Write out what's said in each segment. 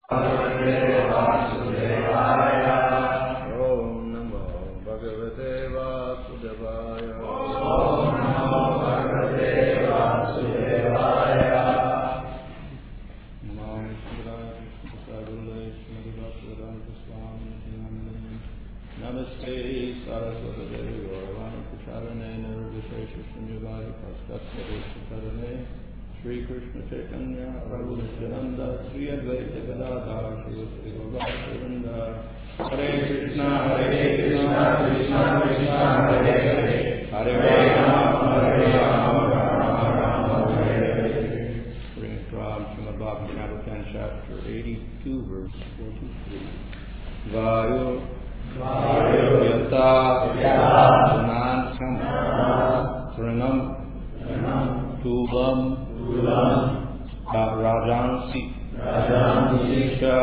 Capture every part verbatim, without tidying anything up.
Shri Krishna Chaitanya Prabhu Nityananda Shri Advaita Gadadhar Shri Vrinda Hare Krishna Hare Krishna Krishna Krishna Hare Hare Hare Rama Hare Rama Rama Rama Hare Hare. Bring from Srimad Bhagavatam chapter eighty-two verse forty-three. Vayu Vayu Yata Nanam Sranam Tulam Rajansi Sha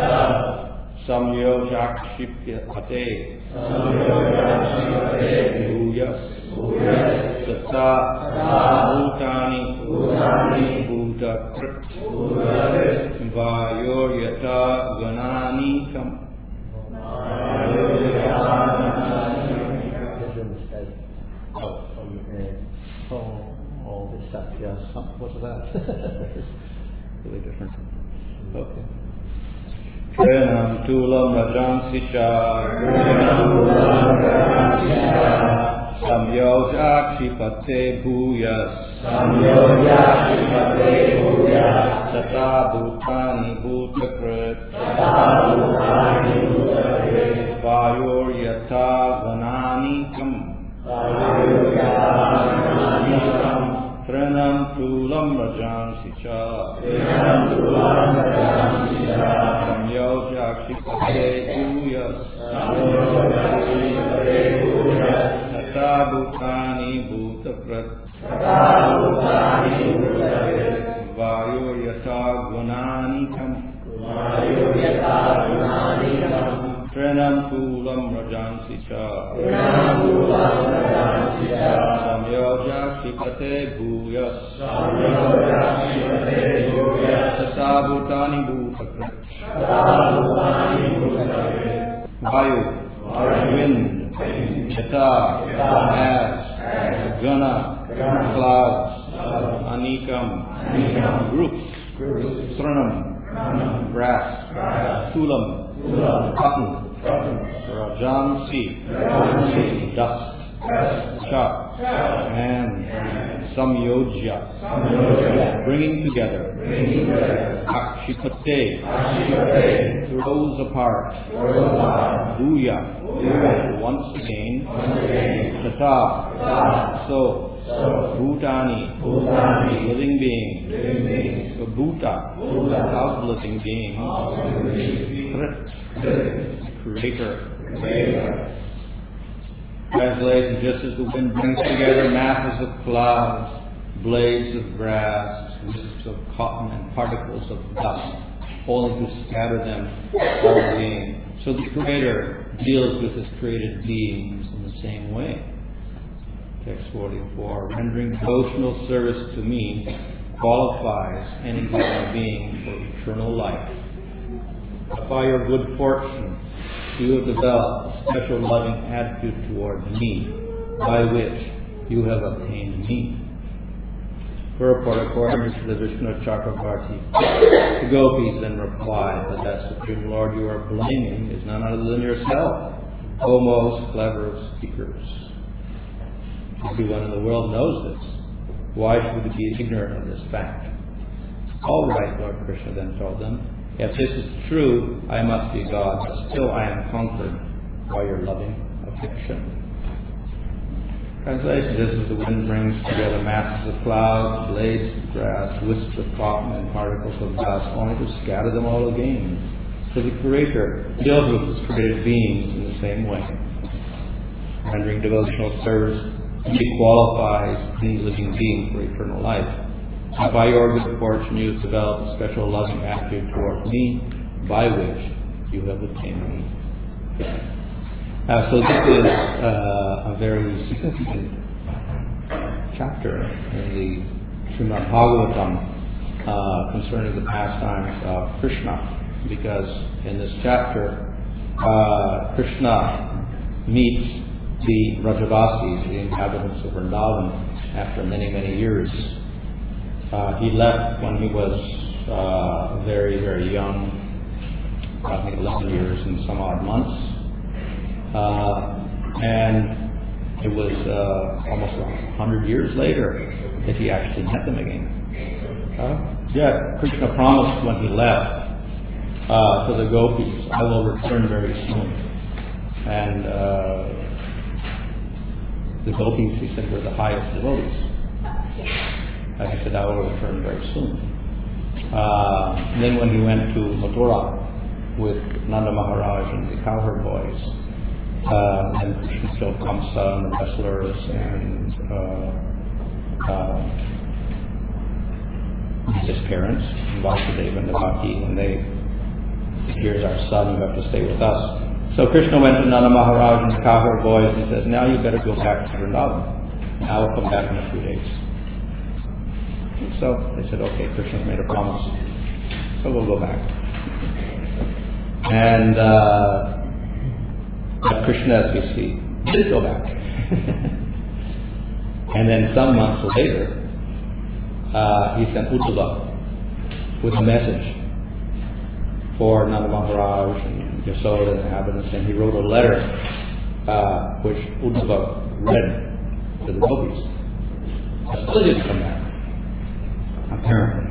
Samyojakshipyate Bhuyas Tata Bhutani Bhutakrit Vayor Yata Ganani Kam. Yeah, some, what's that? Really different. Okay. Pranam Tulam Rajansi Cha Samyojakshipate Bhuyas Samyojakshipate Bhuyas Tata Bhutani Bhutakrit Vayor Yata Ganani Kam. Pranam Tulam Rajansi Cha Samyojakshipate Bhuyas Tata Bhutani Bhutakrit Vayor Yata Gunani Kam. Pranam Tulam Rajansi Cha Samyojakshipate Bhuyas Tata Bhutani Bhutakrit Vayu Wind Yata as Gana clouds Anikam groups Sranam grass Tulam cotton Rajansi dust Cha and Samyojya bringing together Akshipate throws apart Bhuya once again Tata so Bhutani living beings Bhuta of living beings Krit creator. Translation: just as the wind brings together masses of clouds, blades of grass, wisps of cotton, and particles of dust, only to scatter them all again, so the Creator deals with His created beings in the same way. Text forty-four: rendering devotional service to me qualifies any human being for eternal life. But by your good fortune, you have developed a special loving attitude towards me, by which you have obtained me. Purport: according to the Vishnu Chakravarti, the gopis then replied that that Supreme Lord you are blaming is none other than yourself, O most clever of speakers. Everyone in the world knows this. Why should we be ignorant of this fact? All right, Lord Krishna then told them, if this is true, I must be God, but still I am conquered by your loving affection. Translation: just as the wind brings together masses of clouds, blades of grass, wisps of cotton, and particles of dust, only to scatter them all again. So the Creator deals with His created beings in the same way. Rendering devotional service, He qualifies any living being for eternal life. And by your good fortune, you have developed a special loving attitude towards me, by which you have obtained me. Uh, so this is uh, a very significant chapter in the Srimad Bhagavatam uh, concerning the pastimes of Krishna. because in this chapter, uh, Krishna meets the Brajavasis, the inhabitants of Vrindavan, after many, many years. Uh, he left when he was uh, very, very young, I think eleven years and some odd months. Uh, and it was uh, almost one hundred years later that he actually met them again. Uh, yeah, Krishna promised when he left uh, to the gopis, I will return very soon. And uh, the gopis, he said, were the highest devotees. And he said, I will return very soon. Uh, and then when he went to Mathura with Nanda Maharaj and the cowherd boys, uh, and Krishna killed Kamsa and the wrestlers and uh, uh, his parents, Vasudeva and Devaki, and they, here's our son, you have to stay with us. So Krishna went to Nanda Maharaj and the cowherd boys and says, now you better go back to Vrindavan. I will come back in a few days. So they said, okay, Krishna's made a promise, so we'll go back. And uh, but Krishna, as we see, did go back. And then some months later, uh, he sent Uddhava with a message for Nanda Maharaj and Yasoda and the inhabitants, and he wrote a letter uh, which Uddhava read to the gopis. But still didn't come back. Apparently.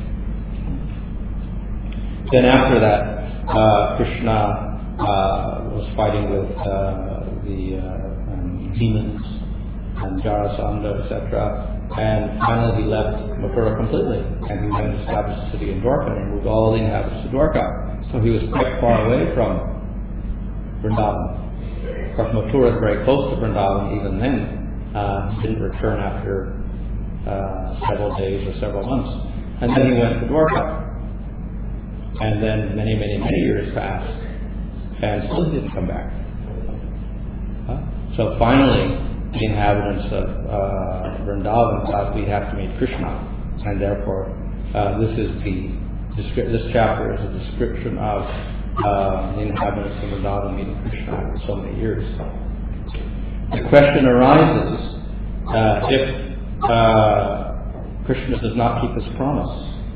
Then after that, uh, Krishna uh, was fighting with uh, the uh, um, demons and Jarasandha, et cetera. And finally he left Mathura completely, and he went and established a city in Dwarka and moved all the inhabitants to Dwarka. So he was quite far away from Vrindavan. Of course, Mathura is very close to Vrindavan. Even then, uh, he didn't return after Uh, several days or several months. And then he went to Dwarka. And then many, many, many years passed, and still didn't come back. Huh? So finally, the inhabitants of uh, Vrindavan thought we have to meet Krishna, and therefore uh, this is the this chapter is a description of uh, the inhabitants of Vrindavan meeting Krishna after so many years. The question arises uh, if Uh, Krishna does not keep his promise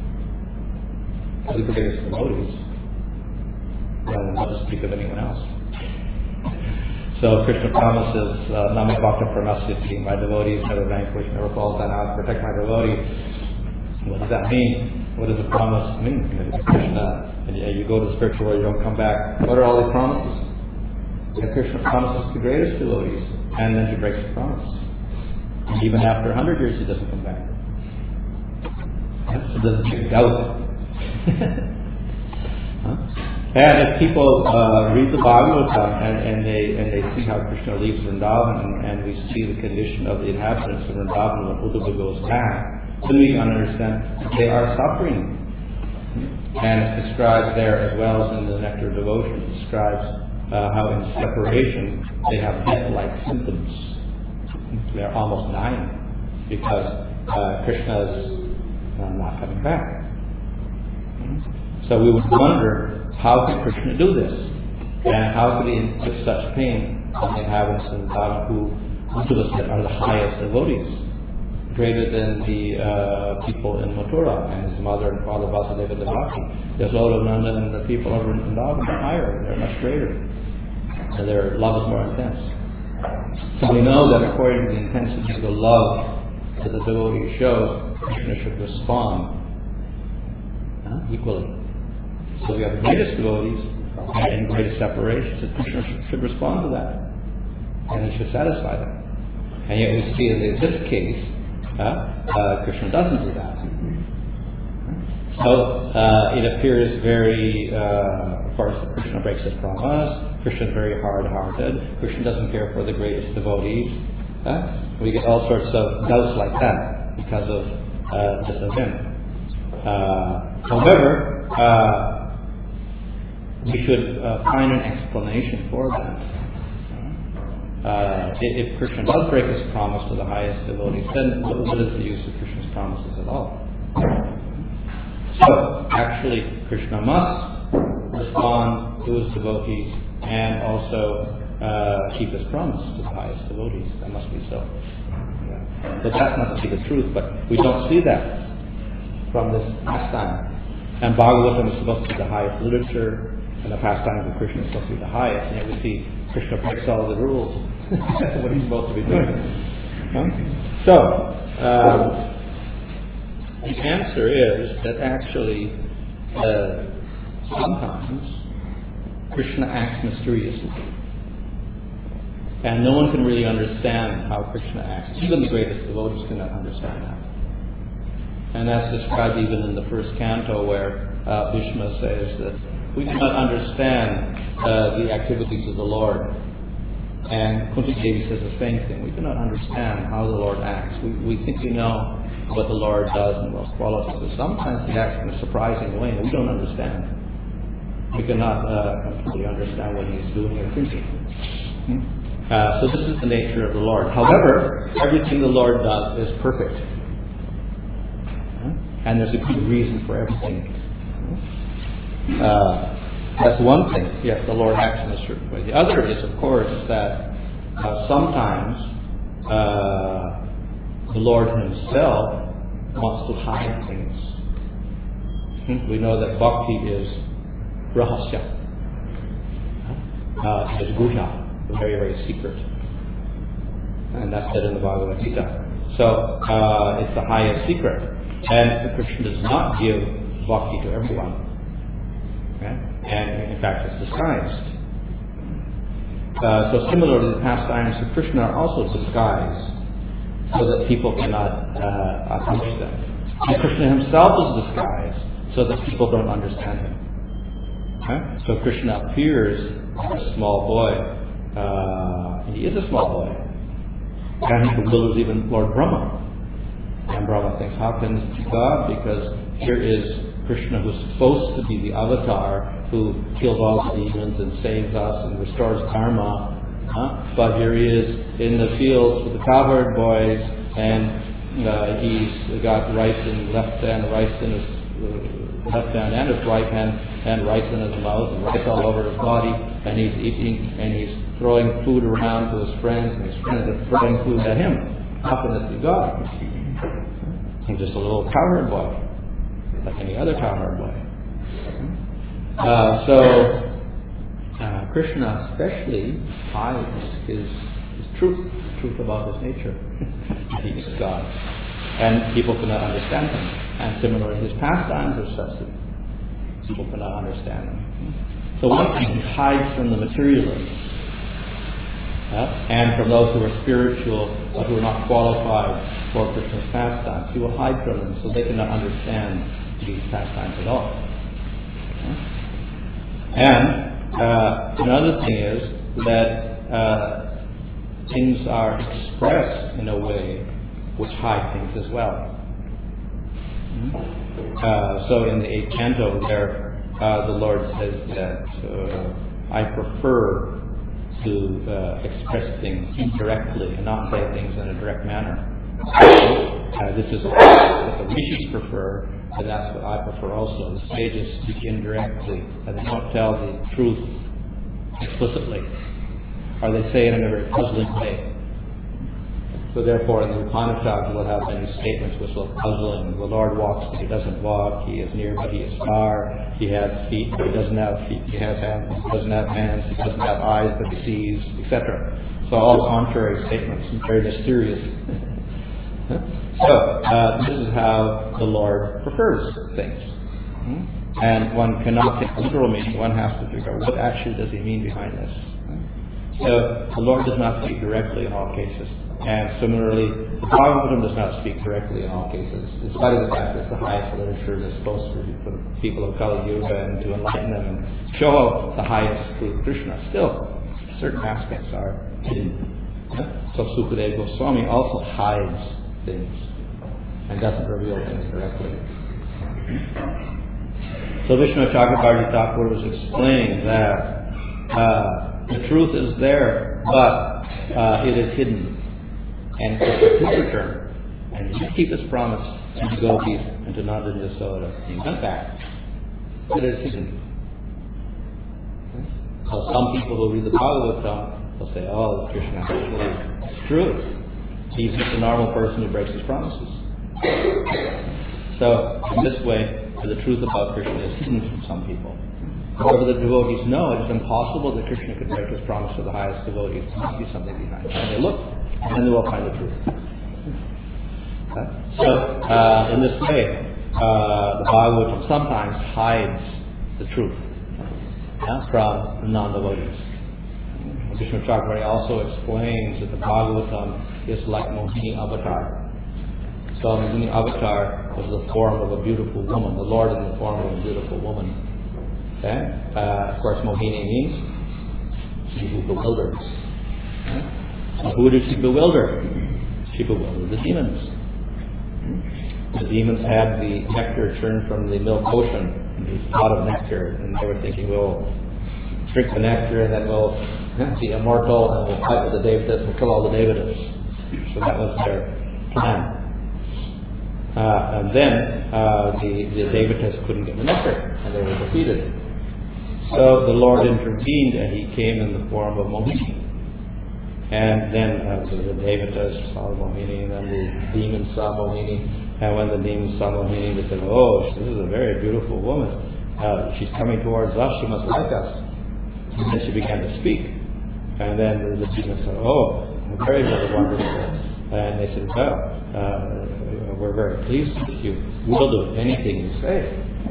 to the greatest devotees, then what to speak of anyone else? So Krishna promises, Nama Bhakta Pramasyati, my devotees never vanquish, never falls down out, protect my devotee. What does that mean? What does the promise mean? Krishna, and you go to the spiritual world, you don't come back. What are all these promises? And Krishna promises the greatest devotees, and then he breaks the promise. And even after a hundred years, he doesn't come back. So there's a big doubt. Huh? And if people uh, read the Bhagavatam and, and they and they see how Krishna leaves Vrindavan, and, and we see the condition of the inhabitants of Vrindavan when Uddhava goes back, then we can understand that they are suffering. And it's described there as well as in the Nectar of Devotion. It describes uh, how in separation they have death-like symptoms. They're almost dying because uh, Krishna is uh, not coming back. So we would wonder, how could Krishna do this? And how could he inflict such pain on the inhabitants of Vrindavan who, Uddhava said, are the highest devotees, greater than the uh, people in Mathura and his mother and father Vasudeva Devaki. Yasoda, Nanda, and the people of Vrindavan are higher, they're much greater. And their love is more intense. So we know that according to the intensity of the love that the devotee shows, Krishna should respond huh, equally. So we have the greatest devotees and greatest separation, so Krishna should, should respond to that. And he should satisfy them. And yet we see that in this case, uh, uh, Krishna doesn't do that. So uh, it appears very, uh, of course, Krishna breaks his promise. Krishna is very hard-hearted. Krishna doesn't care for the greatest devotees. Uh, we get all sorts of doubts like that because of uh, this event. Uh, however, uh, we should uh, find an explanation for that. Uh, if, if Krishna does break his promise to the highest devotees, then what, what is the use of Krishna's promises at all? So, actually, Krishna must to his devotees and also uh, keep his promise to the highest devotees. That must be so. Yeah. But that must be the truth, but we don't see that from this pastime. And Bhagavatam is supposed to be the highest literature, and the pastimes of Krishna is supposed to be the highest, and yet we see Krishna breaks all the rules. That's what he's supposed to be doing. Huh? So, um, the answer is that actually, uh, sometimes Krishna acts mysteriously. And no one can really understand how Krishna acts. Even the greatest devotees cannot understand that. And that's described even in the first canto where uh, Bhishma says that we cannot understand uh, the activities of the Lord. And Kunti Devi says the same thing. We cannot understand how the Lord acts. We, we think we know what the Lord does and what qualities, but sometimes He acts in a surprising way and we don't understand. We cannot uh, completely understand what He's doing or thinking. Hmm? Uh, so this is the nature of the Lord. However, everything the Lord does is perfect. And there's a good reason for everything. Uh, that's one thing. Yes, the Lord acts in a certain way. The other is, of course, that uh, sometimes uh, the Lord Himself wants to hide things. Hmm? We know that bhakti is rahasya. Uh, it's guhya, very, very secret. And that's said in the Bhagavad Gita. So uh, it's the highest secret. And Krishna does not give bhakti to everyone. Okay? And in fact, it's disguised. Uh, so similarly, the pastimes of Krishna are also disguised so that people cannot uh, approach them. And Krishna himself is disguised so that people don't understand him. Okay? So Krishna appears like a small boy. Uh, he is a small boy. And he bewilders even Lord Brahma. And Brahma thinks, how can this be God? Because here is Krishna, who's supposed to be the avatar, who kills all the demons and saves us and restores karma. Huh? But here he is in the fields with the cowherd boys, and uh, he's got rice in left hand, rice in his uh, left hand and his right hand, and rice in his mouth, and rice all over his body, and he's eating, and he's throwing food around to his friends, and his friends are throwing food at him. How can this be God? He's just a little cowherd boy, like any other cowherd boy. Uh, so, uh, Krishna especially hides his, his truth, truth about his nature. He is God. And people cannot understand him. And similarly, his pastimes are such that people cannot understand them. So one thing, he hides from the materialists. Uh, and from those who are spiritual but who are not qualified for Krishna's pastimes. He will hide from them so they cannot understand these pastimes at all. Uh, and uh, another thing is that uh, things are expressed in a way which hide things as well. Uh, so in the eighth canto there, uh, the Lord says that uh, I prefer to uh, express things indirectly and not say things in a direct manner. Uh, this is what the rishis prefer, and that's what I prefer also. The sages speak indirectly, and they don't tell the truth explicitly, or they say it in a very puzzling way. So therefore, in the Upanishads, we'll have many statements which are puzzling. The Lord walks, but He doesn't walk. He is near, but He is far. He has feet, but He doesn't have feet. He has hands, but He doesn't have hands. He doesn't have eyes, but He sees, et cetera. So all contrary statements, and very mysterious. So uh, this is how the Lord prefers things. And one cannot take literal meaning. One has to figure out what actually does He mean behind this. So the Lord does not speak directly in all cases. And similarly, the Bhagavatam does not speak directly in all cases, in spite of the fact that it's the highest literature that's supposed to be for the people of Kali Yuga and to enlighten them and show the highest truth of Krishna. Still, certain aspects are hidden. So Sukadeva Goswami also hides things and doesn't reveal things directly. So Vishnu Chakrabarti Thakur was explaining that uh, the truth is there, but uh, it is hidden. And it's his return. And he keep his promise to the gopis and to Nanda and Yasoda. He went back. But it is hidden. So some people who read the Bhagavatam will say, oh, Krishna actually, it's true. He's just a normal person who breaks his promises. So, in this way, the truth about Krishna is hidden from some people. However, the devotees know it is impossible that Krishna could break his promise to the highest devotees. There must be something behind it. And they look, and then they will find the truth. So, uh, in this way, uh, the Bhagavatam sometimes hides the truth uh, from the non-devotees. Vishnu Chakravarti also explains that the Bhagavatam is like Mohini Avatar. So Mohini Avatar was the form of a beautiful woman, the Lord in the form of a beautiful woman. Okay? Uh, of course, Mohini means she who bewilders. Okay? So who did she bewilder? She bewildered the demons. The demons had the nectar churned from the milk ocean, the pot of nectar, and they were thinking, we'll drink the nectar and then we'll be immortal and we'll fight with the Devatas and kill all the Devatas. So that was their plan. Uh, and then uh, the, the Devatas couldn't get the nectar and they were defeated. So the Lord intervened and he came in the form of Mohini. And then uh, the, the Devatas saw Mohini and then the demons saw Mohini. And when the demons saw Mohini, they said, oh, this is a very beautiful woman. Uh, she's coming towards us, she must like us. And then she began to speak. And then the, the demons said, oh, very, very wonderful. And they said, well, uh, we're very pleased with you. We'll do anything you say.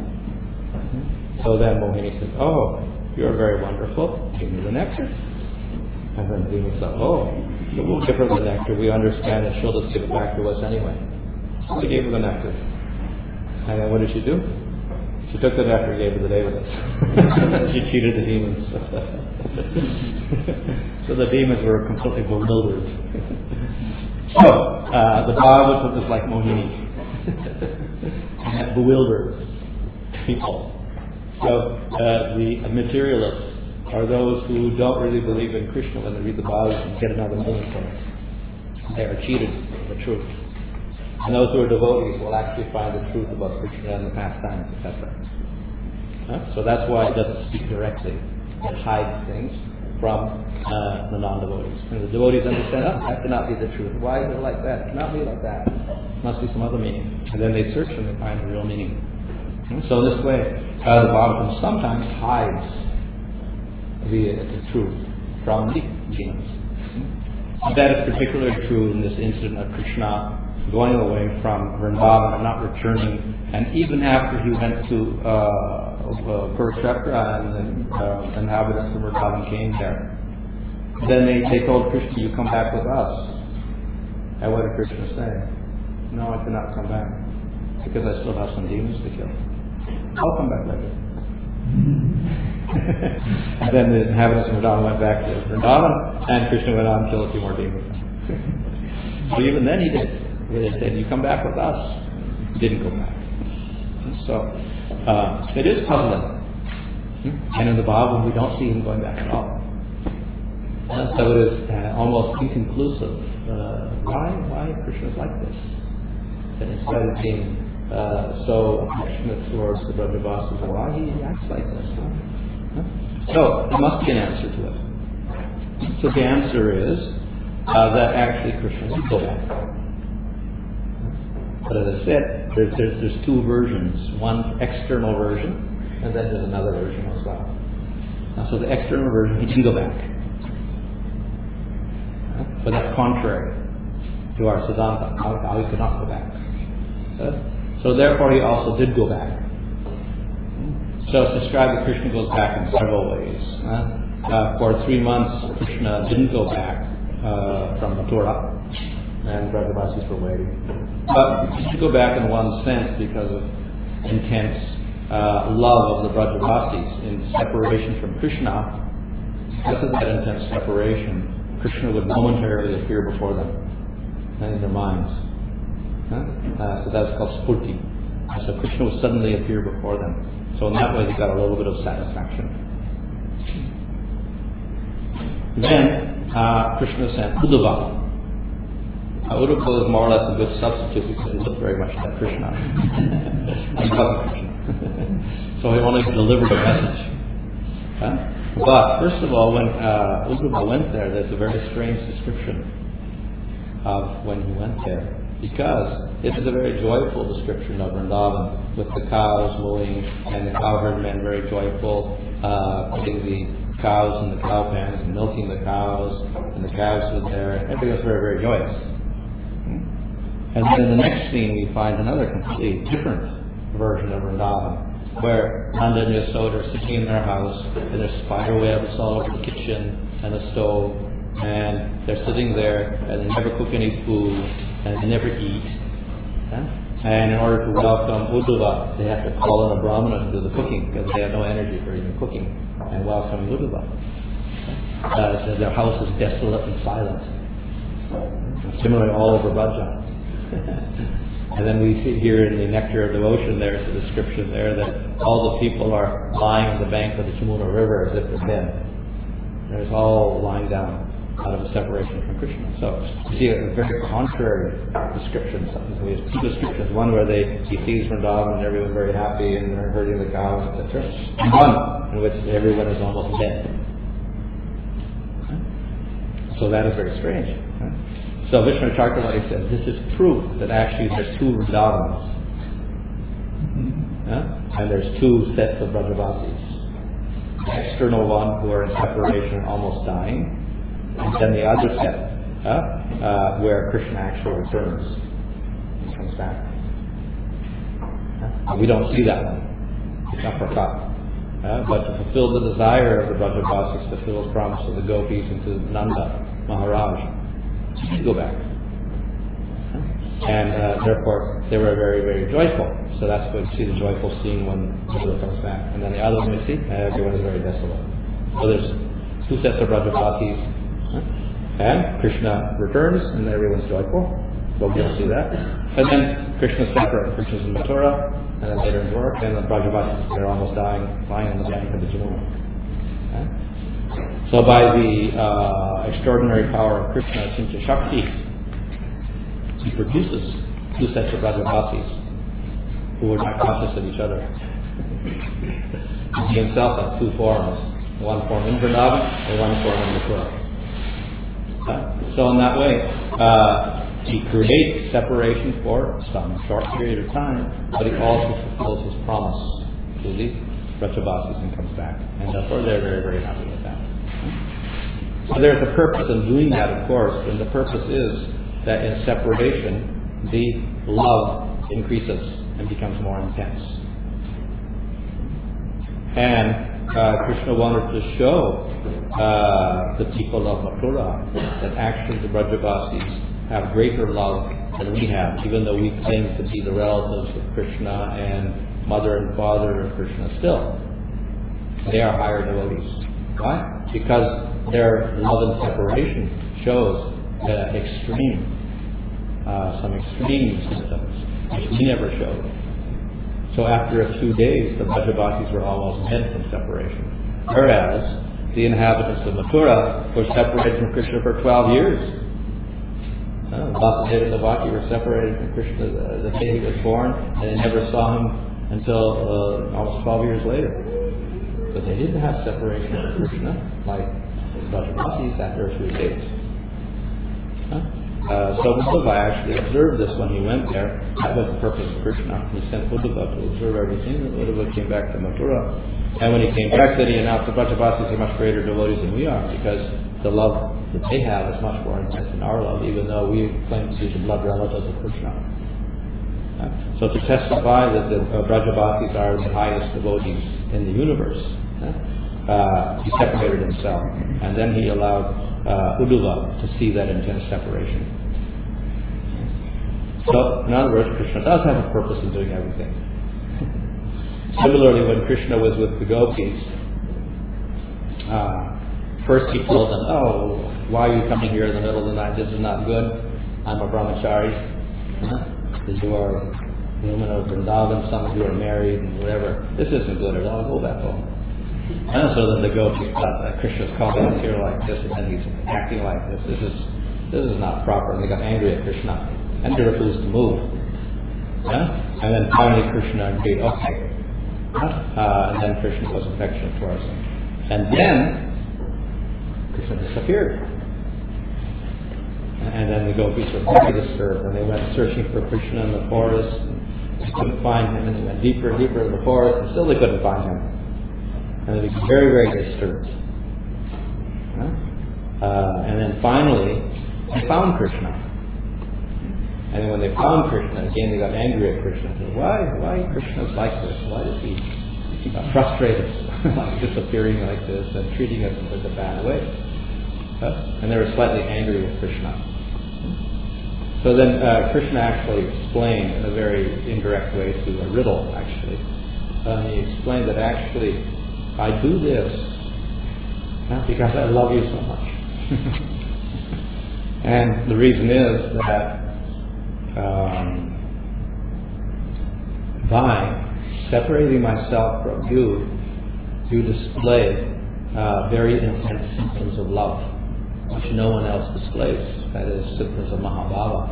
So then Mohini said, oh, you're very wonderful. Give me the nectar. And then the demons said, oh, so we'll give her the nectar. We understand that she'll just give it back to us anyway. So they gave her the nectar. And then what did she do? She took the nectar and gave it to the Devatas. She cheated the demons. So the demons were completely bewildered. So, uh, the Bhagavatam is like Mohini. And that bewilders people. So, uh, the materialists are those who don't really believe in Krishna when they read the Bhagavatam and get another meaning from it. They are cheated of the truth. And those who are devotees will actually find the truth about Krishna and the pastimes, et cetera. Huh? So that's why it doesn't speak directly. It hides things from uh, the non-devotees. And the devotees understand, oh, that cannot be the truth. Why is it like that? It cannot be like that. It must be some other meaning. And then they search and they find the real meaning. And so this way, uh, the Bhagavatam sometimes hides the, the truth from the demons. And that is particularly true in this incident of Krishna going away from Vrindavan and not returning. And even after he went to uh, uh, Kurukshetra and the uh, inhabitants of Vrindavan came there, then they, they told Krishna, you come back with us. And what did Krishna say? No, I cannot come back because I still have some demons to kill. I'll come back later. And then the inhabitants of Vrindavan went back to Vrindavan and Krishna went on and killed a few more demons. So even then he did. They said, you come back with us. He didn't go back. So, uh, it is puzzling. And in the Bible, we don't see him going back at all. Uh, so it is uh, almost inconclusive. Uh, why, why Krishna is like this? And instead of being uh, so affectionate towards the Brajavasis, why he acts like this? Huh? Huh? So, there must be an answer to it. So the answer is uh, that actually Krishna did go back. But as I said, there's, there's, there's two versions. One external version, and then there's another version as well. Uh, so the external version, he didn't go back. Uh, but that's contrary to our Siddhanta, how, how he could not go back. Uh, so therefore he also did go back. So it's described that Krishna goes back in several ways. Uh, uh, for three months, Krishna didn't go back uh, from Mathura, and Brajavasis were waiting. But he did go back in one sense because of intense uh, love of the Brajavasis in separation from Krishna. Because of that intense separation, Krishna would momentarily appear before them and in their minds. Huh? Uh, so that's called spurti. So Krishna would suddenly appear before them. So in that way, they got a little bit of satisfaction. Then uh, Krishna sent Uddhava. Uh, Uddhava is more or less a good substitute because he looked very much like Krishna. He wasn't Krishna. So he only delivered a message. Huh? But first of all, when uh, Uddhava went there, there's a very strange description of when he went there, because it is a very joyful description of Vrindavan, with the cows mooing and the cowherd men very joyful, uh, putting the cows in the cow pens and milking the cows, and the calves were there, and everything was very, very joyous. And then in the next scene, we find another completely different version of Vrindavan, where Nanda and Yasoda are sitting in their house, and there's spider webs all over the kitchen and the stove, and they're sitting there, and they never cook any food, and they never eat. Yeah? And in order to welcome Uddhava, they have to call in a brahmana to do the cooking, because they have no energy for even cooking and welcoming Uddhava. Uh, so their house is desolate and silent. And similarly, all over Braja. And then we see here in the Nectar of Devotion, there's a description there that all the people are lying on the bank of the Jamuna River as if they're dead. There's all lying down out of a separation from Krishna. So you see a very contrary description. So we have two descriptions: one where they he sees Vrindavan and everyone's very happy and they're herding the cows, et cetera, and one in which everyone is almost dead. So that is very strange. So Vishnu Chakravarti says this is proof that actually there's two Vrindavans. Yeah? And there's two sets of Brajavasis. The external one who are in separation, almost dying, and then the other set uh, uh, where Krishna actually returns and comes back. Uh, we don't see that one. It's not prakat. Uh, but to fulfill the desire of the Brajavasis, to fulfill his promise to the gopis and to Nanda Maharaj, he go back. And uh, therefore, they were very, very joyful. So that's what you see the joyful scene when Uddhava comes back. And then the other one you see, everyone is very desolate. So there's two sets of Brajavasis. Huh? And Krishna returns, and everyone's joyful. But we don't see that. And then Krishna's separate. Krishna's in Mathura, and then later in Dwarka, and the Brajavasis, they're almost dying, lying on the bank of the Jamuna. Huh? So by the uh, extraordinary power of Krishna, Sincha Shakti, he produces two sets of Brajavasis who are not conscious of each other. He himself has two forms, one form in Vrindavan and one form in Mathura. Uh, so in that way, uh, he creates separation for some short period of time, but he also fulfills his promise to the Brajavasis and comes back. And therefore they're very, very happy with that. So there's a purpose in doing that, of course, and the purpose is that in separation, the love increases and becomes more intense. And uh, Krishna wanted to show uh, the people of Mathura that actually the Brajavasis have greater love than we have, even though we claim to be the relatives of Krishna and mother and father of Krishna still. They are higher devotees. Why? Because their love and separation shows uh, extreme, uh, some extreme symptoms, which we never showed. So after a few days, the Brajavasis were almost dead from separation. Whereas the inhabitants of Mathura were separated from Krishna for twelve years. Uh, Vasudeva and Devaki were separated from Krishna the, the day he was born, and they never saw him until uh, almost twelve years later. But they didn't have separation from Krishna like the Brajavasis after a few days. Huh? Uh, so Uddhava actually observed this when he went there. That was the purpose of Krishna. He sent Uddhava to observe everything, and Uddhava came back to Mathura. And when he came back, then he announced the Brajavasis are much greater devotees than we are, because the love that they have is much more intense than our love, even though we claim to be the blood relatives of Krishna. Uh, so to testify that the uh, Brajavasis are the highest devotees in the universe, uh, uh, he separated himself, and then he allowed uh, Uddhava to see that intense separation. So, in other words, Krishna does have a purpose in doing everything. Similarly, when Krishna was with the gopis, uh, first he told them, "Oh, why are you coming here in the middle of the night? This is not good. I'm a brahmachari. Uh-huh. You are women of Vrindavan, some of you are married, and whatever. This isn't good at all. Go back home." And so then the gopis thought that Krishna's calling us here like this, and then he's acting like this. This is this is not proper. And they got angry at Krishna, and they refused to move. Yeah? And then finally Krishna agreed, okay. Uh, and then Krishna was affectionate towards them. And then Krishna disappeared. And then the gopis were very disturbed, and they went searching for Krishna in the forest. And they couldn't find him, and they went deeper and deeper in the forest, and still they couldn't find him. And they became very, very disturbed. Huh? Uh, and then finally, they found Krishna. And then when they found Krishna, again they got angry at Krishna. They said, why, why Krishna's like this? Why does he, he got frustrated, like disappearing like this and treating us in such a bad way? Uh, and they were slightly angry with Krishna. So then uh, Krishna actually explained in a very indirect way through a riddle, actually. Uh, he explained that actually, I do this not because I love you so much. And the reason is that um, by separating myself from you, you display uh, very intense symptoms of love, which no one else displays. That is, symptoms of Mahabhava.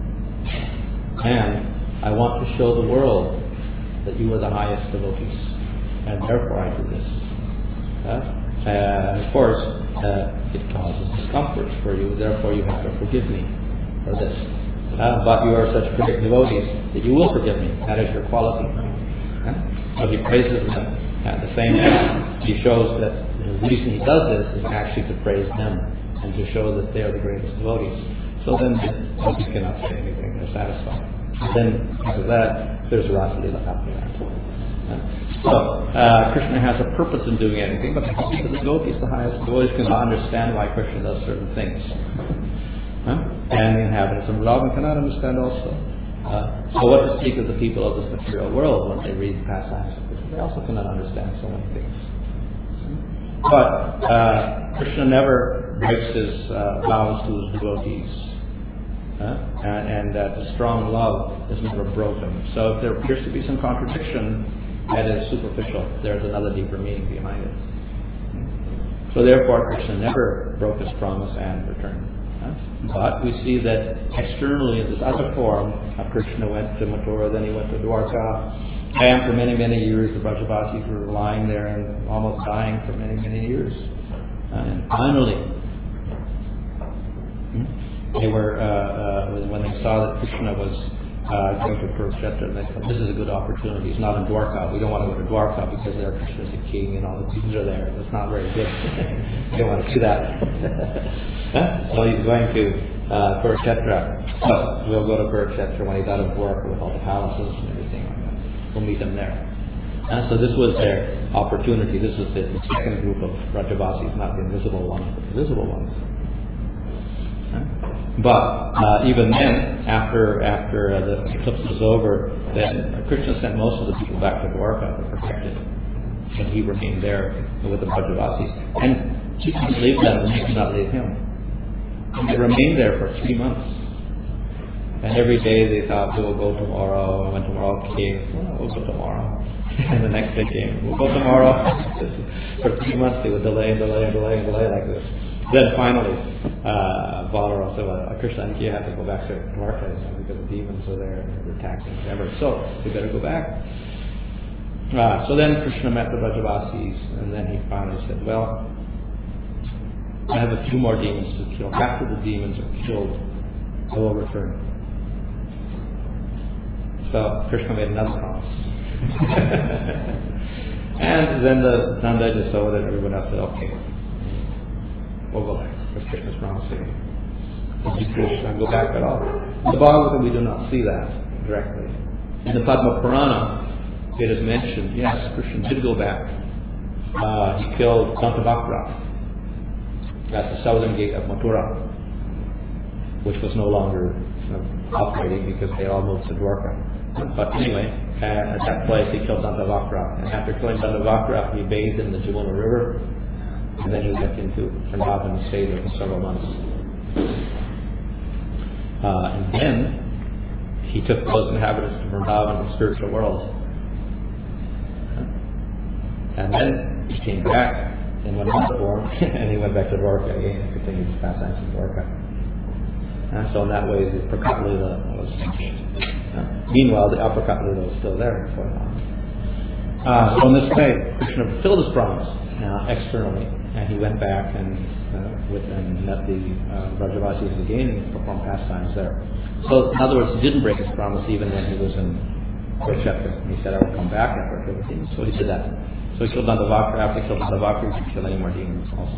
And I want to show the world that you are the highest devotees, and therefore I do this. Uh, and of course, uh, it causes discomfort for you, therefore you have to forgive me for this. Uh, but you are such great devotees that you will forgive me. That is your quality. Uh, so he praises them. At the same time, he shows that the reason he does this is actually to praise them and to show that they are the greatest devotees. So then the devotees cannot say anything, they're satisfied. Then, after that, there's Rasa Lila happening. So, uh, Krishna has a purpose in doing anything, but the gopis, the highest devotees, cannot understand why Krishna does certain things. Huh? And the inhabitants of Vrindavan cannot understand also. Uh, so what to speak of the people of this material world when they read pastimes of Krishna? They also cannot understand so many things. But uh, Krishna never breaks his uh, vows to his devotees. Uh, and, and that uh, strong love is never broken. So if there appears to be some contradiction, that is superficial. There's another deeper meaning behind it. So therefore, Krishna never broke his promise and returned. Uh, but we see that externally in this other form, uh, Krishna went to Mathura, then he went to Dwarka, and for many, many years the Brajavasis were lying there and almost dying for many, many years. Uh, and finally, they were, uh, uh, when they saw that Krishna was uh, going to Kurukshetra, they thought, this is a good opportunity. It's not in Dwarka. We don't want to go to Dwarka because there Krishna's the king and all the kings are there. That's not very good. We don't want to do that. Huh? So he's going to uh, Kurukshetra. So we'll go to Kurukshetra when he's out of Dwarka with all the palaces and everything like that. We'll meet him there. Uh, so this was their opportunity. This was the second group of Brajavasis, not the invisible ones, but the visible ones. But uh, even then, after after uh, the eclipse was over, then Krishna sent most of the people back to Dwarka to protect it, and he remained there with the Brajavasis. And he couldn't leave them, and they could not leave him. And they remained there for three months. And every day they thought, we'll go tomorrow. And when tomorrow came, well, we'll go tomorrow. And the next day came, we'll go tomorrow. For three months they would delay, delay, delay, delay like this. Then finally, uh, Balarama said, well, Krishna, you have to go back to Dwarka because the demons are there and they're attacking whatever. So we better go back. Uh, so then Krishna met the Brajavasis, and then he finally said, well, I have a few more demons to kill. After the demons are killed, I will return. So Krishna made another promise. And then the Nanda just saw that everyone else said, okay, we'll go back. That's Krishna's promising. Krishna go back at all. In the Bhagavatam we do not see that directly. In the Padma Purana, it is mentioned, yes, Krishna did go back. Uh, he killed Dantavakra at the southern gate of Mathura, which was no longer you know, operating because they all moved to Dwarka. But anyway, uh, at that place he killed Dantavakra. And after killing Dantavakra, he bathed in the Jamuna River, and then he went into Vrindavan and stayed there for several months. Uh, and then he took those inhabitants to Vrindavan, the spiritual world. And then he came back in one month form, and he went back to Dwarka again and continued his pastimes in Dwarka. And so in that way, the Prakat Lila was finished. Uh, meanwhile, the Aprakat Lila was still there for a while. Uh, so in this way, Krishna fulfilled his promise. uh, externally, and he went back and uh, with and met the uh, Brajavasis again and performed pastimes there. So, in other words, he didn't break his promise even when he was in Kurukshetra. He said, "I will come back after everything." So he did that. So he killed Nandavakra. After he killed Nandavakra, he could kill any more demons also.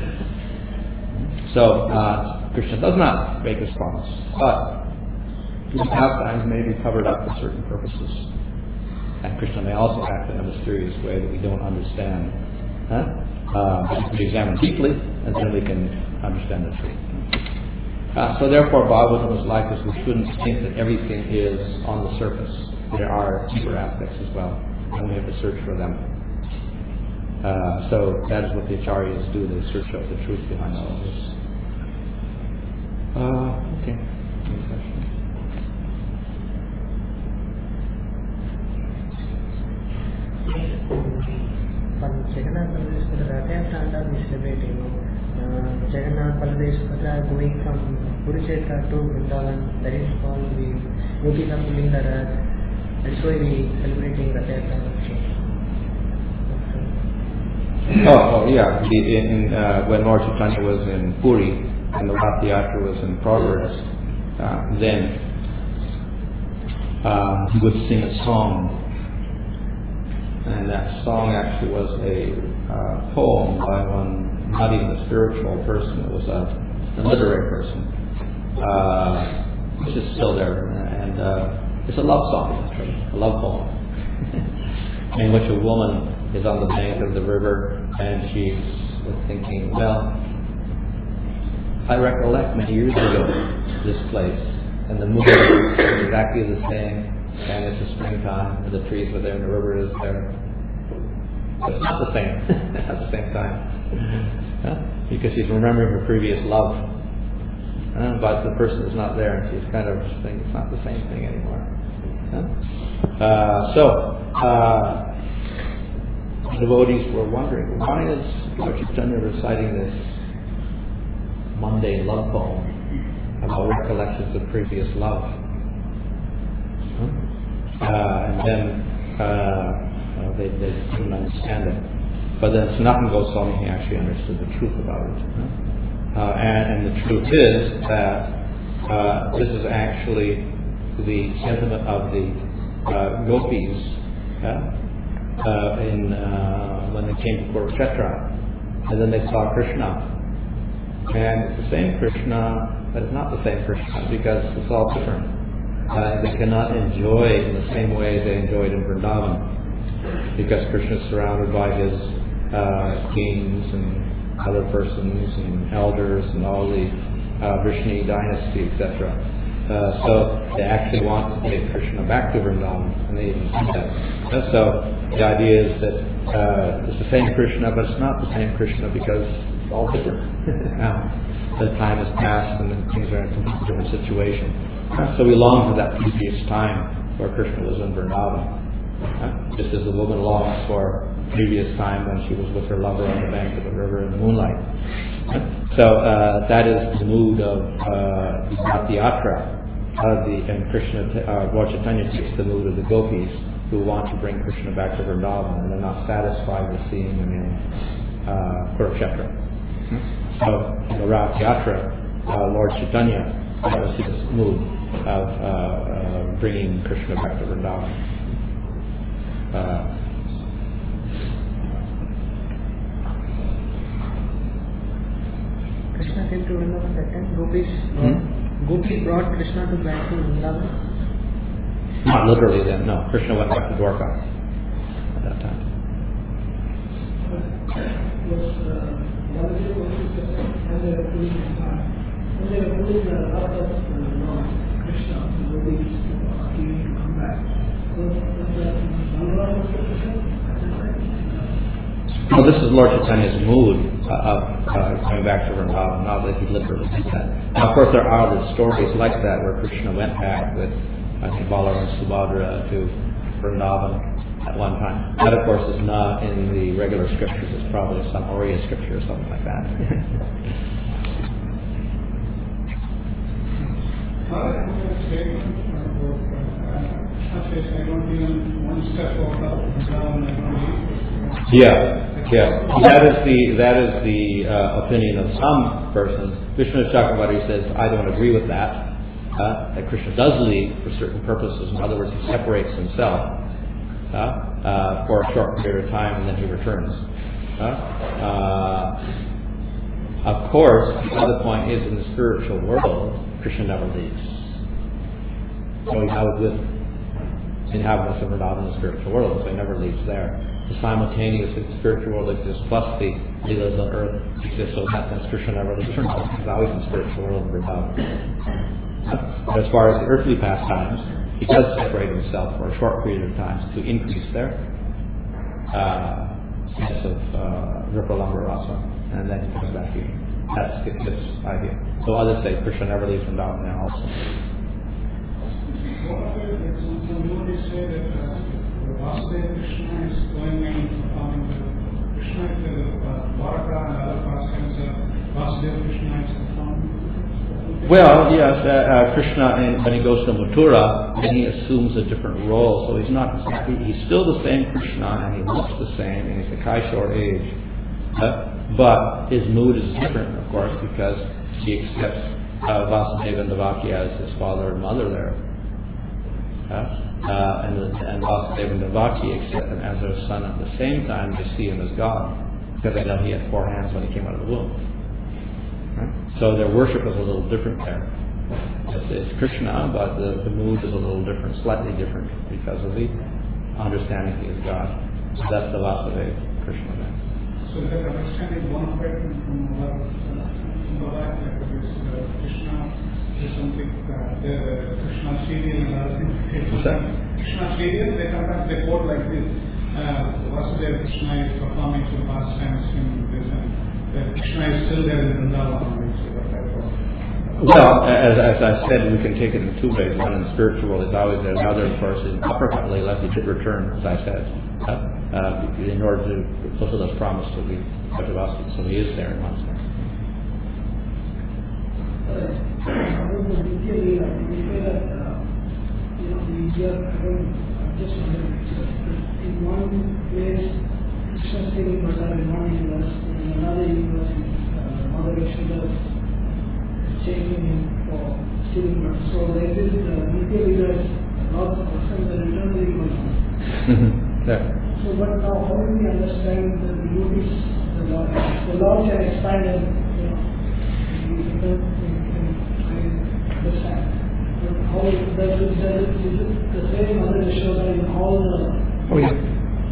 So uh, Krishna does not break his promise, but his pastimes may be covered up for certain purposes. And Krishna may also act in a mysterious way that we don't understand. Huh? Uh, but if we examine deeply, and then we can understand the truth. Uh, so therefore, Bhagavatam is like this. We shouldn't think that everything is on the surface. There are deeper aspects as well, and we have to search for them. Uh, so that is what the acharyas do. They search out the truth behind all of this. Uh, okay. Any questions? Jagannath Baladesh for the Rathayatra we celebrating. Uh, Jagannath Baladesh Patra going from Kurukshetra to Vrindavan. That is called the Gopis are pulling the Rath. That's why we celebrating Rathayatra. Oh, oh yeah. The, in, uh, when Lord Chaitanya was in Puri and the Rathayatra was in progress, uh, then uh, he would sing a song. And that song actually was a uh, poem by one, not even a spiritual person, it was a, a literary person, uh, which is still there. And uh, it's a love song, actually, a love poem, in which a woman is on the bank of the river and she's thinking, well, I recollect many years ago this place, and the moon is exactly the same. And it's the springtime, and the trees were there, and the river is there. But it's not the same at the same time. Huh? Because she's remembering her previous love. Uh, but the person is not there, and she's kind of saying it's not the same thing anymore. Huh? Uh, so, uh, the devotees were wondering, why is Lord Chaitanya reciting this mundane love poem about recollections of previous love? Uh, and then uh, uh, they, they didn't understand it. But then Sanatana Goswami, he actually understood the truth about it. Uh, and, and the truth is that uh, this is actually the sentiment of the uh, gopis uh, uh, in, uh, when they came to Kurukshetra. And then they saw Krishna. And it's the same Krishna, but it's not the same Krishna because it's all different. Uh, they cannot enjoy in the same way they enjoyed in Vrindavan, because Krishna is surrounded by his uh, kings and other persons and elders and all the uh, Vrishni dynasty, et cetera. Uh, so they actually want to take Krishna back to Vrindavan, and they even do that. Uh, so the idea is that uh, it's the same Krishna, but it's not the same Krishna because it's all different. Now, the time has passed and things are in a completely different situation. So we long for that previous time where Krishna was in Vrindavan, uh, just as the woman longs for previous time when she was with her lover on the bank of the river in the moonlight. Uh, so uh, that is the mood of uh, the Rathayatra, uh, the and Krishna, uh, Lord Chaitanya takes the mood of the gopis who want to bring Krishna back to Vrindavan and they're not satisfied with seeing him in uh, Kurukshetra. So in the Rathayatra, uh, Lord Chaitanya was his mood of uh, uh, bringing Krishna back to Vrindavan. Uh, Krishna came to Vrindavan that time. Gopis, hmm? Gopi brought Krishna to back to Vrindavan. Not literally then, no. Krishna went back to Dwarka at that time. When they were putting the wrath of Lord Krishna, the devotees to he to come back. So, Balaram was Well, this is Lord Chaitanya's mood uh, of uh, coming back to Vrindavan, not that he literally did that. Now, of course, there are other stories like that where Krishna went back with, I think, Balaram and Subhadra to Vrindavan at one time. That, of course, is not in the regular scriptures. It's probably some Oriya scripture or something like that. I don't even one step out of Vrindavan. Yeah. Yeah, that is the that is the uh, opinion of some persons. Vishnu Chakravarti says, I don't agree with that. Uh, that Krishna does leave for certain purposes. In other words, he separates himself uh, uh, for a short period of time and then he returns. Uh, uh, of course, the other point is in the spiritual world, Krishna never leaves. So he's always with inhabitants of Vrindavan in the spiritual world, so he never leaves there. The simultaneous spiritual world exists plus the Leelas on earth exists, so in that sense Krishna never leaves Vrindavan. He's always in the spiritual world of Vrindavan. But as far as the earthly pastimes, he does separate himself for a short period of time to increase their uh, sense of uh, Rupalamba Rasa, and then he comes back here. That's his idea. So others say Krishna never leaves Vrindavan now also. Some devotees say that Vasudeva Krishna is going and performing the Krishna is the Dwaraka and other pastimes. Vasudeva Krishna is performing. Well, yes, uh, uh, Krishna, and when he goes to Mathura, then he assumes a different role. So he's not exactly, he's still the same Krishna, and he looks the same, and he's a Kaishore age. Uh, but his mood is different, of course, because he accepts uh, Vasudeva and Devaki as his father and mother there. Uh, uh, and, and Vasudeva and Devaki accept him as their son at the same time. They see him as God, because they know he had four hands when he came out of the womb. Right? So their worship is a little different there. It's, it's Krishna, but the, the mood is a little different, slightly different, because of the understanding he is God. So that's the Vasudeva Krishna there. So that understanding one of it from our Baba, that is Krishna is something, uh, the Krishna serial and other things. What's that? Krishna serial, they sometimes they quote like this. Uh, Vasudeva Krishna is performing some pastimes in this and Krishna is still there in Vrindavan. Well, as, as I said, we can take it in two ways. One in the spiritual world is always there. The other, of course, in uppercut Leela, he did return, as I said, uh, uh, in order to fulfill his promise to the Brajavasi. So he is there in one sense. About the Nitya Leela, we say that, uh, you know, we hear, I don't, I'm just wondering, in one place, Krishna stealing butter in one universe, in another universe, uh, Mother Yashoda changing him for stealing butter. So there is uh, Nitya Leela, lots of persons that eternally going on. Yeah. So, but now how do we understand the devotees, the Lord? The Lord can expand and, you know, we can, we can understand. But how does it, does it, is it the same Mother Yashoda in all the Oh, yeah.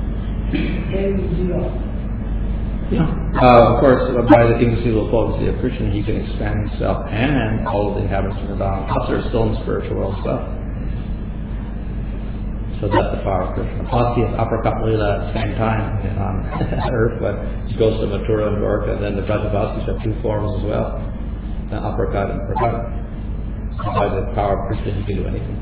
Yeah. Uh, of course, by the inconceivable potency of Krishna, he can expand himself and all of the inhabitants of Vrindavan. Plus, they're still in the spiritual world as well. So that's the power of Krishna. Plus, he has uppercut Leela at the same time on earth, but he goes to Mathura and Dwarka, and then the Brajavasis have two forms as well, the uppercut and prakata. So by the power of Krishna, he can do anything.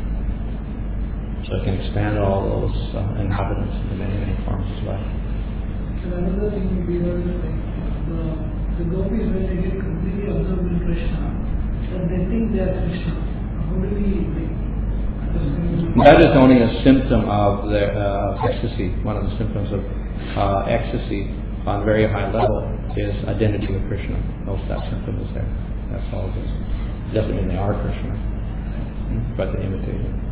So it can expand all those uh, inhabitants in many, many forms as well. And another thing would be that the, the gopis, when they get completely absorbed in Krishna, that they think they are Krishna. How do we understand? That is only a symptom of the uh, ecstasy. One of the symptoms of uh, ecstasy on a very high level is identity with Krishna. Most that symptom is there. That's all it is. It doesn't mean they are Krishna, but they imitate him.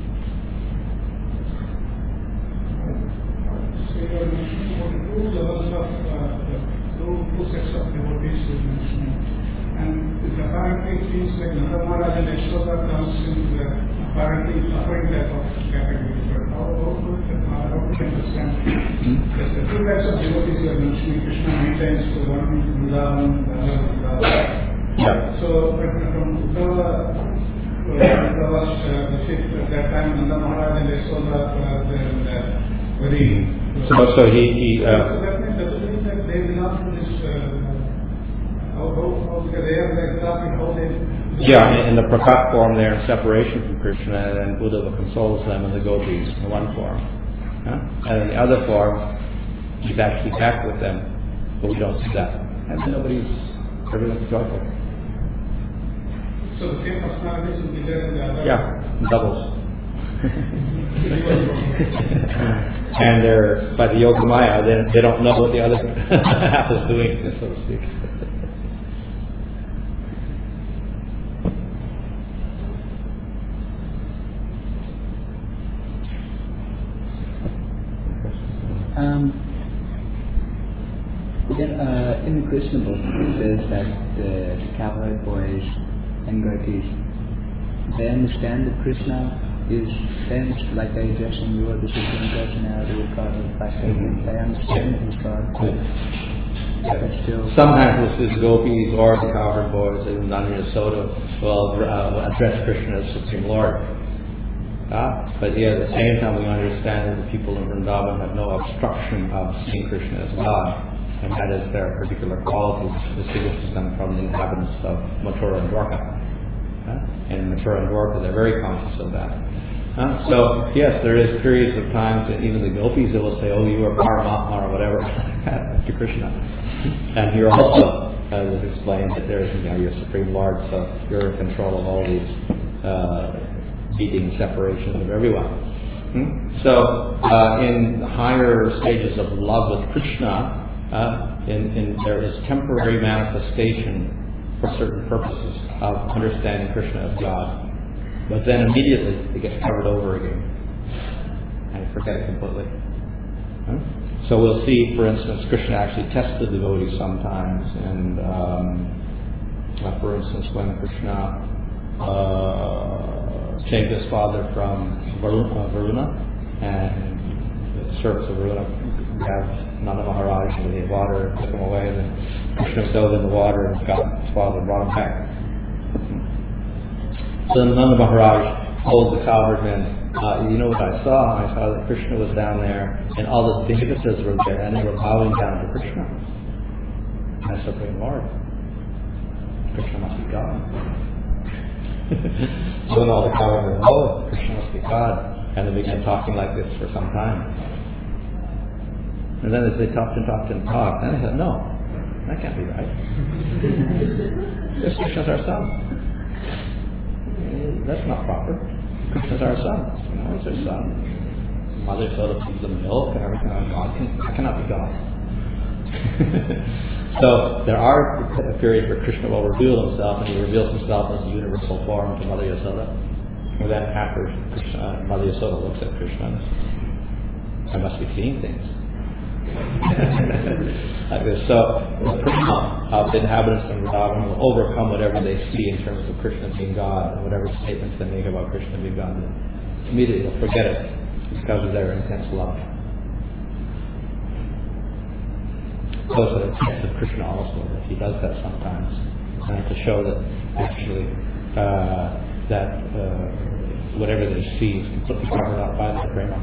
So you are mentioning about the two levels of, uh, the two, two sets of devotees you are mentioning. And it apparently it seems like Nanda Maharaj and Yashoda comes in the apparently suffering type of category. But how, how, do, how do we understand? Yes, the two types of devotees you are mentioning, Krishna many times, so one is Vrindavan, the other Vrindavan. Yeah. So, but from Uddhava, Uddhava, uh, the fifth, at that time, Nanda Maharaj and Yashoda were there, very. So, so he, he uh, So that means, does it mean that they belong to this, uh, how, how, how, because they are exactly how they. yeah, in, in the prakat form, they're in separation from Krishna, and Uddhava consoles them in the gopis in one form. Huh? And in the other form, he's actually back with them, but we don't see that. And nobody's, everyone's joyful. So the same personalities will be there in the other. Yeah, doubles. And they're, by the Yogamaya, they, they don't know what the other half is doing, so to speak. Um, then, uh, in the Krishna book, it says that the cowherd boys and goatees, they understand that Krishna is them, like they address him, you are the Supreme Personality of God, like they, Mm-hmm. they understand him as God. But still, sometimes this is gopis or the cowherd boys, even Nanda Yasoda will uh, address Krishna as Supreme Lord. Uh, but yet at the same time we understand that the people in Vrindavan have no obstruction of seeing Krishna as God, and that is their particular quality which distinguishes them from the inhabitants of Mathura and Dwarka. Uh, and in Mathura and Dwarka they're very conscious of that. Uh, so yes, there is periods of times that even the gopis they will say, oh, you are Paramatma or whatever to Krishna. And here also uh, it is explained that there is, you know, you're Supreme Lord, so you're in control of all these uh, beating separations of everyone. Hmm? So, uh, in the higher stages of love with Krishna, uh, in, in, there is temporary manifestation for certain purposes of understanding Krishna as God. But then immediately it gets covered over again. And you forget it completely. Hmm? So we'll see, for instance, Krishna actually tested the devotees sometimes. And, um, uh, for instance, when Krishna uh, changed his father from Varuna, Varuna and the servants of Varuna grabbed Nanda Maharaj into the water and took him away, and then Krishna dove in the water and got his father and brought him back. So then Nanda Maharaj told the cowherd men, uh, you know what I saw? I saw that Krishna was down there and all the devatas were there and they were bowing down to Krishna as Supreme Lord. Krishna must be God. So then all the cowherd men, oh, Krishna must be God. And they began talking like this for some time. And then as they talked and talked and talked, then they said, no, that can't be right. This Krishna's our son. That's not proper. Krishna's our son. You know, he's our son. Mother Yasoda feeds the milk and everything. God can, that cannot be God. So there are periods where Krishna will reveal himself, and he reveals himself as a universal form to Mother Yasoda. And then after Krishna, Mother Yasoda looks at Krishna, I must be seeing things. Like this. So the prima of the inhabitants of Vrindavan will overcome whatever they see in terms of Krishna being God, and whatever statements they make about Krishna being God. Immediately they'll forget it because of their intense love. Those are the tests of Krishna also, that he does that sometimes, and to show that actually uh, that uh, whatever they see is completely covered up by the prema.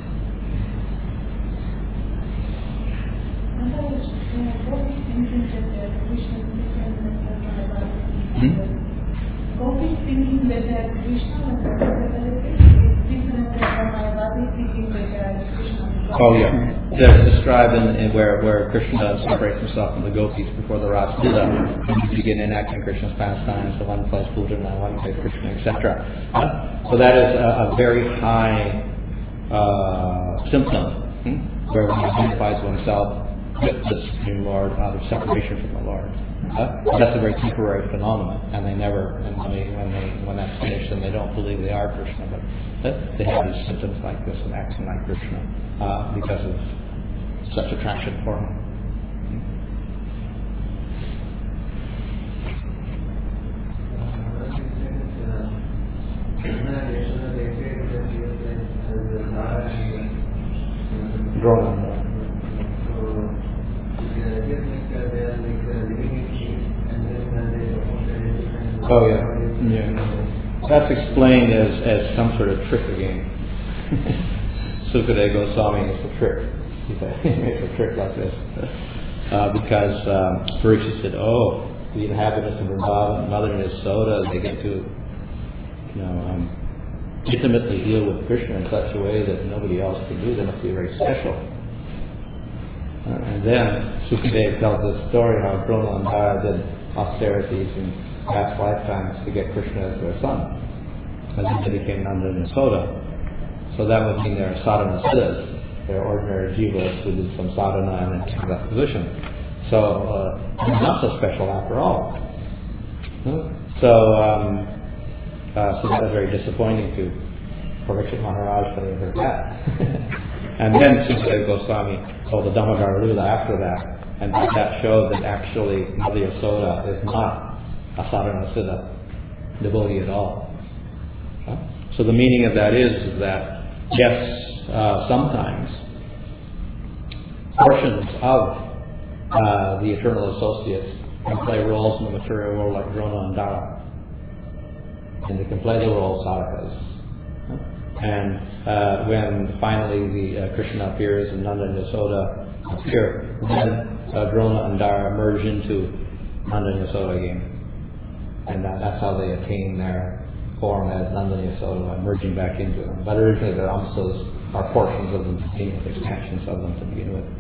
Hmm? Gopis thinking that they are Krishna and different from Mayavadi thinking that they are Krishna. Oh yeah. There's described in, in where, where Krishna separates himself from the gopis before the Ras Lila, and you begin enacting Krishna's pastimes, the one place Pujana, one place Krishna, et cetera. Uh, so that is a, a very high uh, symptom, hmm? where one identifies oneself with the Supreme Lord out of separation from the Lord. Uh, that's a very temporary phenomenon, and they never, and when, they, when, they, when that's finished, then they don't believe they are Krishna, but uh, they have these symptoms like this and acting like Krishna uh, because of such attraction for him. Drona. Oh yeah, yeah. That's explained as, as some sort of trick again. Sukadeva Goswami is a trick. He makes a trick like this uh, because um, Parikshit said, "Oh, the inhabitants of Vrindavan, Mother Yasoda, they get to, you know, um, intimately deal with Krishna in such a way that nobody else can do. They must be very special." Uh, and then Sukadeva tells this story how Drona and Dara did austerities in past lifetimes to get Krishna as their son. And then they became Nanda and Yasoda. So that would mean they're sadhana siddhas. They're ordinary jivas who did some sadhana and then came to that position. So uh, they're not so special after all. Hmm? So, um, uh, so that was very disappointing to Parikshit Maharaj when he heard that. And then Sukadeva Goswami told the Damodar Lila after that, and that showed that actually Mother Yasoda is not a sadhana siddha devotee at all. Huh? So the meaning of that is, is that yes, uh, sometimes portions of uh, the eternal associates can play roles in the material world like Drona and Dara, and they can play the role of sadhakas. Huh? And uh, when finally the uh, Krishna appears and Nanda and Yasoda appear, then uh, Drona and Dara merge into Nanda and Yasoda again. And that, that's how they attain their form as Nanda and Yasoda, by merging back into them. But originally the amsas are portions of them to begin with, expansions of them to begin with.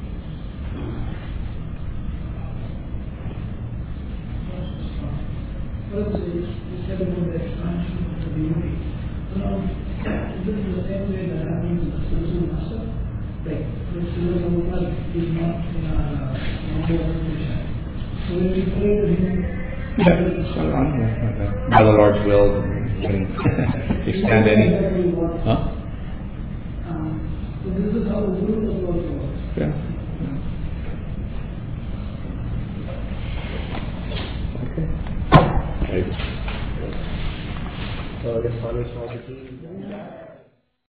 Well, you said about the expansion of the devotee. Now, this is the same way that happens in the spiritual master. Like, the spiritual master is not in a number of position. So when we pray to him, Yeah, so on, yeah, okay. By the Lord's will, you can expand any. Huh? Um, so this is how the Guru approach works. Yeah. Okay. So, the Swami Swami